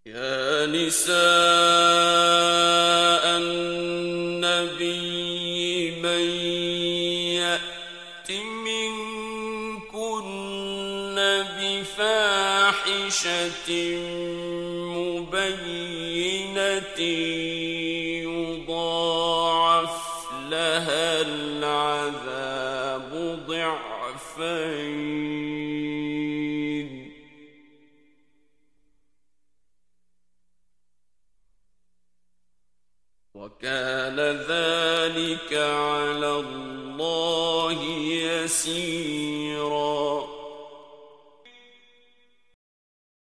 يا نساء النبي من يأت منكن بفاحشة مبينة يضاعف لها العذاب ضعفين، وكان ذلك على الله يسيرا.